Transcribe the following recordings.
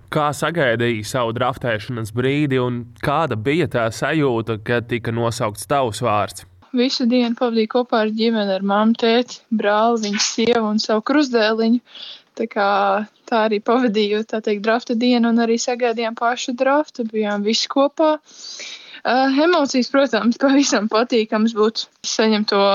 Kā sagaidīji savu draftēšanas brīdi un kāda bija tā sajūta, kad tika nosaukts tavs vārds? Visu dienu pavadīju kopā ar ģimeni, ar mammu, tēti, brāli, viņas sievu un savu krustdēliņu. Tā arī pavadīju, drafta dienu un arī sagaidījām pašu draftu. Bijām visi kopā. Emocijas, protams, pavisam patīkams būtu saņemt to,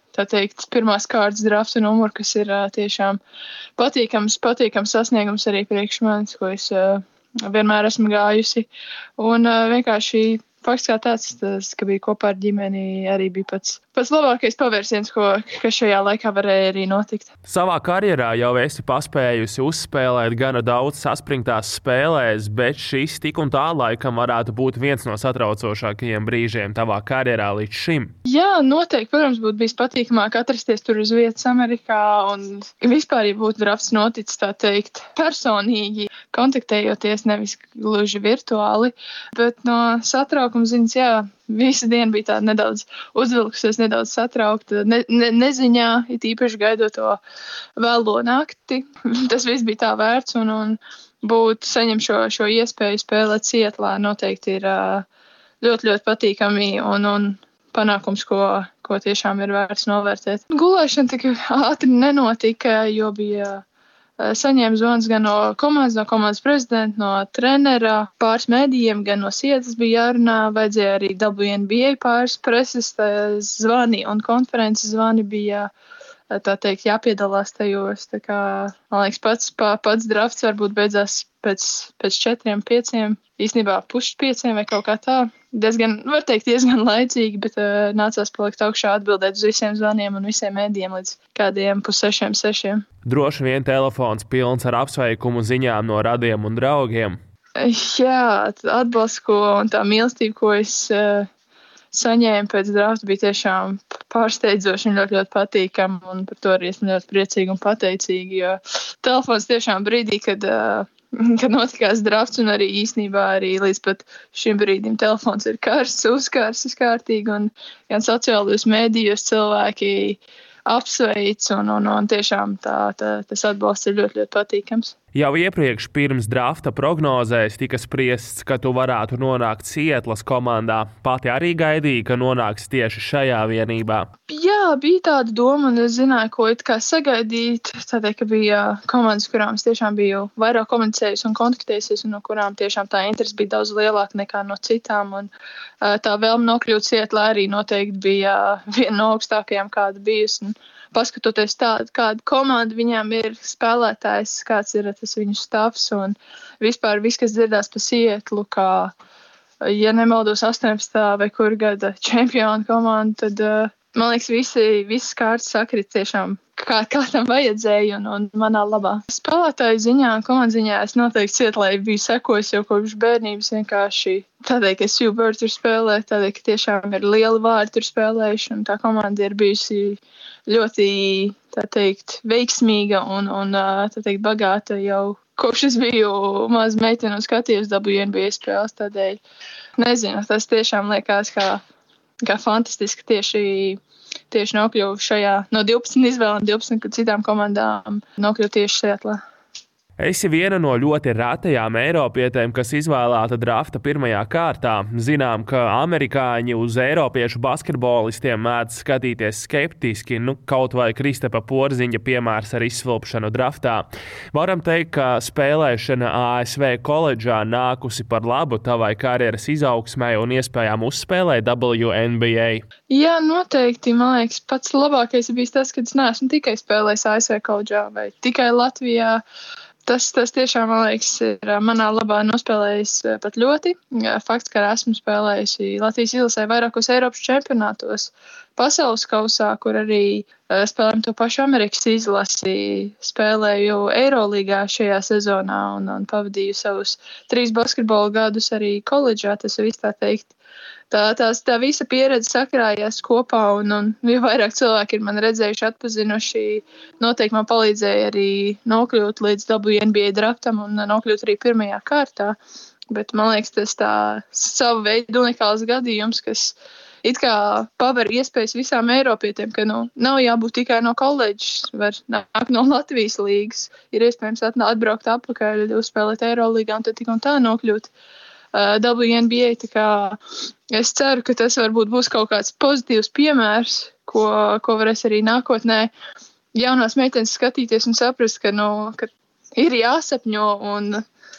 pirmās kārtas drafta numuru, kas ir tiešām patīkams sasniegums arī priekš manis, ko es vienmēr esmu gājusi. Un vienkārši fakts kā tāds, ka bija kopā ar ģimeni, arī bija pats labākais pavērsiens, kas šajā laikā varēja arī notikt. Savā karjerā jau esi paspējusi uzspēlēt gana daudz saspringtās spēlēs, bet šis tik un tā laikam varētu būt viens no satraucošākajiem brīžiem tavā karjerā līdz šim. Jā, noteikti, protams, būtu bijis patīkamāk atrasties tur uz vietas Amerikā un vispār, ja būtu drafts noticis, personīgi kontaktējoties, nevis gluži virtuāli, bet no satraukuma ziņas, jā, visa diena bija tāda nedaudz uzvilkusies, nedaudz satraukta, neziņā, it īpaši gaidot to vēlo nakti. Tas viss bija tā vērts un būt saņemt šo iespēju spēlēt Sietlā noteikti ir ļoti, ļoti patīkami un panākums, ko tiešām ir vērts novērtēt. Gulēšana tik ātri nenotika, jo bija saņēmu zvans gan no komandas prezidenta, no trenera, pāris mēdījiem, gan no Sietlas bija jārunā, vajadzēja arī WNBA pāris preses zvani un konferences zvani bija, jāpiedalās tajos. Man liekas, pats drafts varbūt beidzās pēc 4-5, īstenībā 4:30 vai kaut kā tā. Diezgan laicīgi, bet nācās palikt augšā atbildēt uz visiem zvaniem un visiem mēdījiem līdz kādiem 5:30-6. Droši vien telefons pilns ar apsveikumu ziņām no radiem un draugiem. Jā, atbalsts un tā mīlestība, ko es saņēmu pēc drafta, bija tiešām pārsteidzoši un ļoti, ļoti patīkami, un par to arī esmu ļoti priecīga un pateicīga, jo telefons tiešām brīdī, kad notikās drafts, un arī īstenībā arī līdz pat šim brīdim telefons ir karsts, uzkarsts kārtīgi, un gan sociālajos mēdījos cilvēki apsveic, un tiešām tas atbalsts ir ļoti, ļoti patīkams. Jau iepriekš pirms drafta prognozēs tika spriests, ka tu varētu nonākt Sietlas komandā. Pati arī gaidīja, ka nonāks tieši šajā vienībā. Jā, bija tāda doma, un es zināju, ko it kā sagaidīt. Tādēļ, ka bija komandas, kurām es tiešām biju vairāk komunicējusi un kontaktējusies, un no kurām tiešām tā interese bija daudz lielāka nekā no citām. Un tā vēlme nokļūt Sietlā arī noteikti bija viena no augstākajām, kāda bijusi. Un paskatoties kāda komanda viņām ir spēlētājs, kāds ir tas viņu stāvs un vispār viss, kas dzirdās pa Sietlu, kā, ja nemaldos 18. vai kur gada čempionu komanda, tad, man liekas, visas kārtas sakrit tiešām, kā tam vajadzēja un manā labā. Spēlētāju ziņā, komandas ziņā es noteikti Sietlai biju sekojis jau kopš bērnības vienkārši tādēļ, ka Sue Bird tur spēlē, tādēļ, ka tiešām ir lieli vārdi tur spēlējuši, un tā komanda ir bijusi ļoti, veiksmīga un bagāta jau kopš es biju maza meitene un skatījos WNBA spēles, tādēļ nezinu, tas tiešām liekas kā fantastiski tieši nokļuvu šajā no 12 izvēlēm, 12 citām komandām nokļuvu tieši Sietlā. Esi viena no ļoti retajām eiropietēm, kas izvēlēta drafta pirmajā kārtā. Zinām, ka amerikāņi uz eiropiešu basketbolistiem mēdz skatīties skeptiski, kaut vai Kristapa Porziņa piemērs ar izsvilpšanu draftā. Varam teikt, ka spēlēšana ASV koledžā nākusi par labu tavai karjeras izaugsmai un iespējām uzspēlēt WNBA. Jā, noteikti. Man liekas, pats labākais ir bijis tas, kad es neesmu tikai spēlējis ASV koledžā vai tikai Latvijā. Tas tiešām, man liekas, ir manā labā nospēlējis pat ļoti. Fakts, ka esmu spēlējusi Latvijas izlasē vairākos Eiropas čempionātos, pasaules kausā, kur arī spēlējam to pašu Amerikas izlasi, spēlēju Eirolīgā šajā sezonā un pavadīju savus 3 basketbola gadus arī koledžā, tas viss tā teikt. Tā visa pieredze sakrājās kopā un jo vairāk cilvēki ir mani redzējuši, atpazinuši, noteikti man palīdzēja arī nokļūt līdz WNBA draftam un nokļūt arī pirmajā kārtā. Bet man liekas, tas tā savu veidu unikāls gadījums, kas it kā paver iespējas visām Eiropietiem, ka nav jābūt tikai no koledžas, var nākt no Latvijas līgas. Ir iespējams atbraukt atpakaļ, uzspēlēt Eirolīgā un tad tik un tā nokļūt WNBA. Tā kā es ceru, ka tas varbūt būs kaut kāds pozitīvs piemērs, ko varēs arī nākotnē jaunās meitenes skatīties un saprast, ka ir jāsapņo un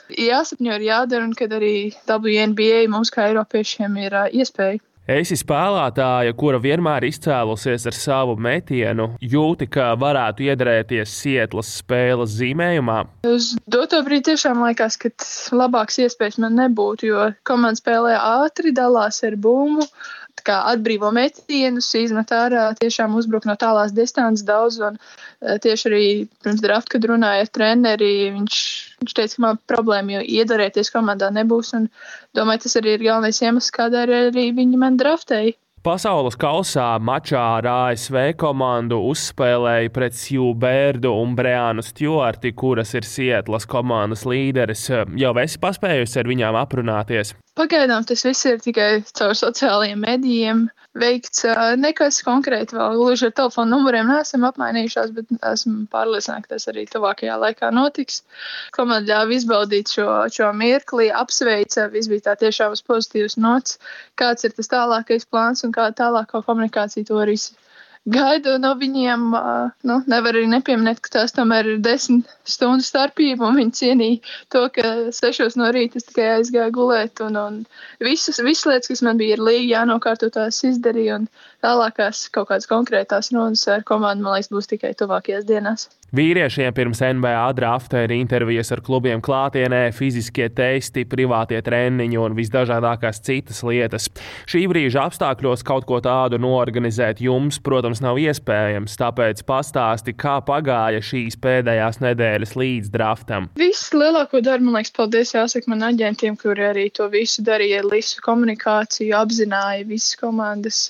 ir jādara, un kad arī WNBA mums kā Eiropiešiem ir iespēja. Esi spēlētāja, kura vienmēr izcēlusies ar savu metienu, jūti, ka varētu iedarēties Sietlas spēles zīmējumā? Uz doto brīdi tiešām liekas, ka labāks iespējas man nebūtu, jo komanda spēlē ātri, dalās ar bumbu, kā atbrīvo metienus, izmet ārā, tiešām uzbruk no tālās distances daudz, un tieši arī pirms drafta, kad runāja ar treneri, viņš teica, ka man problēma, jo iedarēties komandā nebūs, un domāju, tas arī ir galvenais iemesls, kādēļ arī viņi man draftēja. Pasaules kausā mačā ar ASV komandu uzspēlēja pret Sju Bērdu un Breānu Stjuarti, kuras ir Sietlas komandas līderis. Jau esi paspējusi ar viņām aprunāties? Pagaidām tas viss ir tikai caur sociālajiem medijiem veikts. Nekas konkrēti vēl gluži ar telefonu numuriem neesam apmainījušās, bet esmu pārliecināta, ka tas arī tuvākajā laikā notiks. Komanda ļāva izbaudīt šo mirkli, apsveica, viss bija tā tiešām uz pozitīvas nots. Kāds ir tas tālākais plāns un kāda tālākā komunikācija to arī gaidu no viņiem. Nevar arī nepieminēt, ka tās tomēr ir 10 stundu starpība, un viņi cienīja to, ka 6 no rīta es tikai aizgāju gulēt, un visas lietas, kas man bija ar līgu jānokārto, tās izdarīja, un tālākās kaut kādas konkrētās runas ar komandu, man liekas, būs tikai tuvākajās dienās. Vīriešiem pirms NBA drafta ir intervijas ar klubiem klātienē, fiziskie testi, privātie treniņi un visdažādākās citas lietas. Šī brīža apstākļos kaut ko tādu noorganizēt jums, protams, nav iespējams, tāpēc pastāsti, kā pagāja šīs pēdējās nedēļas līdz draftam. Visu lielāko darbu, man liekas, paldies jāsaka man aģentiem, kuri arī to visu darīja, visu komunikāciju, apzināja visas komandas.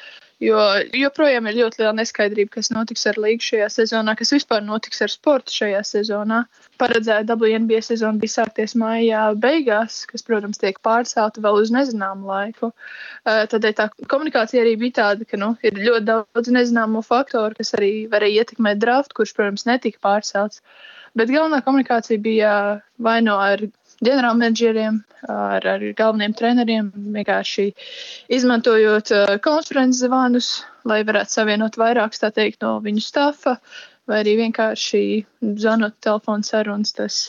Jo joprojām ir ļoti liela neskaidrība, kas notiks ar līgu šajā sezonā, kas vispār notiks ar sportu šajā sezonā. Paredzēta WNBA sezona bija sākties maijā beigās, kas, protams, tiek pārcelta vēl uz nezināmu laiku. Tādēļ tā komunikācija arī bija tāda, ka ir ļoti daudz nezināmo faktoru, kas arī varēja ietekmēt draftu, kurš, protams, netika pārcelts. Bet galvenā komunikācija bija vai no ar ģenerālmenedžeriem, ar galveniem treneriem, vienkārši izmantojot konferences zvanus, lai varētu savienot vairākus, tā teikt, no viņu stafa, vai arī vienkārši zvanot telefonu sarunas. Tas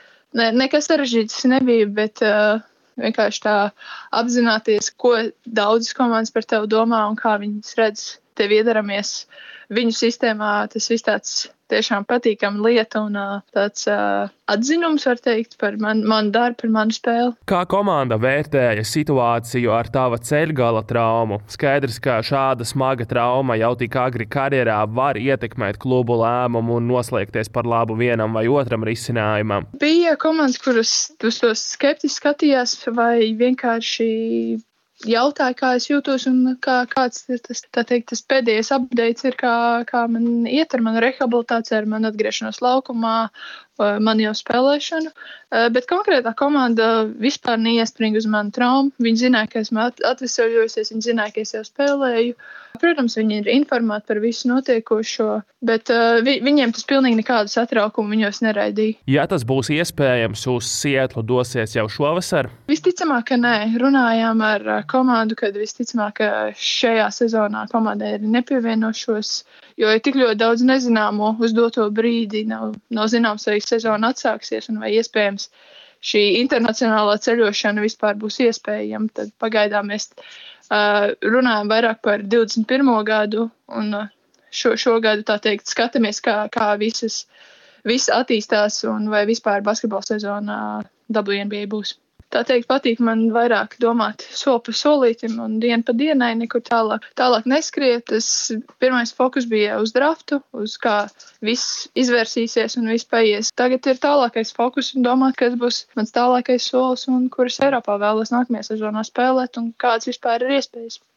nekas sarežģīts nebija, bet vienkārši tā apzināties, ko daudzas komandas par tevi domā un kā viņas redz tevi iedaramies viņu sistēmā. Tas viss tāds tiešām patīkama lieta un tāds atzinums, var teikt, par manu darbu, par manu spēli. Kā komanda vērtēja situāciju ar tava ceļgala traumu? Skaidrs, ka šāda smaga trauma jau tik agri karjerā var ietekmēt klubu lēmumu un noslēgties par labu vienam vai otram risinājumam. Bija komandas, kuras uz to skeptiski skatījās vai vienkārši jautāja, kā es jūtos un kāds ir tas pēdējais updates ir, kā man iet ar manu rehabilitāciju, ar manu atgriešanos laukumā, man jau spēlēšanu. Bet konkrētā komanda vispār neiespringa uz manu traumu. Viņi zināja, ka esmu atvesaļojusies, viņi zināja, ka es jau spēlēju. Protams, viņi ir informēti par visu notiekošo, bet viņiem tas pilnīgi nekādu satraukumu viņos neraidīja. Ja tas būs iespējams, uz Sietlu dosies jau šovasar? Visticamāk, ka nē. Runājām ar komandu, kad visticamāk, ka šajā sezonā komandai ir nepievienošos, jo ir tik ļoti daudz nezināmo uz doto brīdi. Nav zināms, vai sezona atsāksies un vai iespējams šī internacionālā ceļošana vispār būs iespējama. Tad pagaidām mēs runājam vairāk par 21. gadu un šo gadu, tā teikt, skatāmies, kā viss attīstās un vai vispār basketbola sezonā WNBA būs. Tā teikt, patīk man vairāk domāt soli pa solītim un dienu pa dienai, nekur tālāk neskriet. Tas pirmais fokus bija uz draftu, uz kā viss izvērsīsies un viss paies. Tagad ir tālākais fokus un domāt, kas būs mans tālākais solis un kuras Eiropā vēlos nākamajā sezonā spēlēt un kāds vispār ir iespējas.